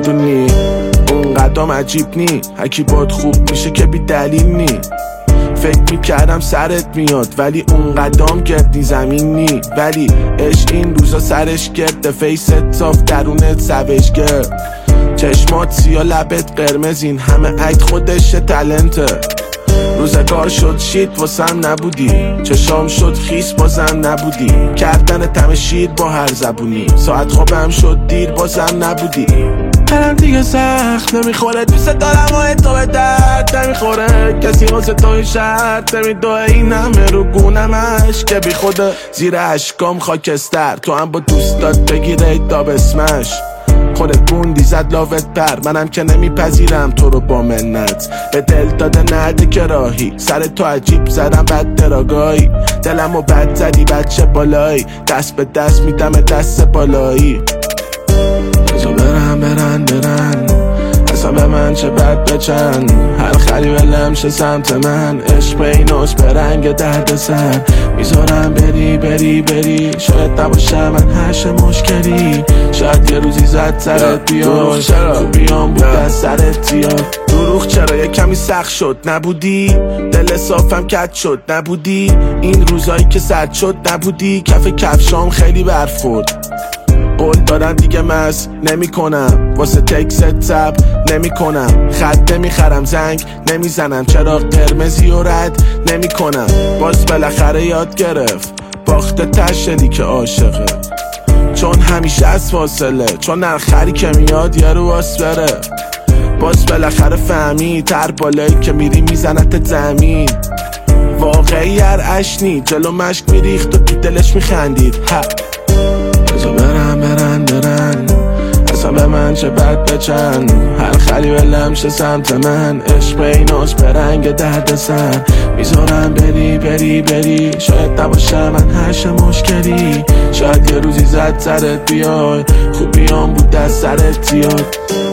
میدونی اون قدم عجیب نی، هکی باد خوب میشه که بی دلیل نی. فکر میکردم سرت میاد ولی اون قدم گردی زمین نی. ولی عشق این روزا سرش گرد، فیست صاف درونت سوش گرد. چشمات سیاه لبت قرمز، این همه عید خودش تلنته. روزگار شد شید واسم نبودی، چشام شد خیس بازم نبودی. کردن تم شیر با هر زبونی، ساعت خوابم شد دیر بازم نبودی. برم دیگه سخت نمیخوره، دوست دارم و تو به درد نمیخوره. کسی واسه تو این شرط نمیدوه، این همه رو گونم عشق بی خوده. زیر عشقام خاکستر، تو هم با دوستات بگیره تا بسمش. خودت بوندی زد لاوت پر، منم که نمیپذیرم تو رو با منت. به دل داده نده که راهی، سر تو عجیب زدم بد دراگاهی. دلمو بد زدی بچه بالایی، دست به دست میدم دست بالایی. بزا برن اصلا به من چه بد بچن، هر خری ولم شه سمت من. عشق بیناس به رنگ درد سر، میذارم بری شاید نباشه من هرش مشکلی. شاید یه روزی زد سرت بیاد، خوبیام بود از سرت زیاد. دروغ چرا یه کمی سخت شد نبودی، دل صافم کج شد نبودی. این روزایی که سرد شد نبودی، کف کفشام خیلی برف خورد. قول دادم دیگه مس نمی کنم، واسه تکست سب نمی کنم. خط نمیخرم زنگ نمیزنم، چرا قرمزی و رد نمی کنم. باز بالاخره یاد گرفت باخته تشنی که عاشقه، چون همیشه از فاصله، چون نرخری که میاد یارو واس بره. باز بالاخره فهمی تر بالایی که میری میزنت زمین. واقعی هر اشنی جلو مشک میریخت و تو دلش میخندید. بزا برن اصلا به من چه بد بچن، هر خلی ولم شه سمت من. عشق بیناس به رنگ درد سر، میذارم بری شاید نباشه من هرش مشکلی. شاید یه روزی زد سرت بیای، خوبیام بود از سرت زیاد.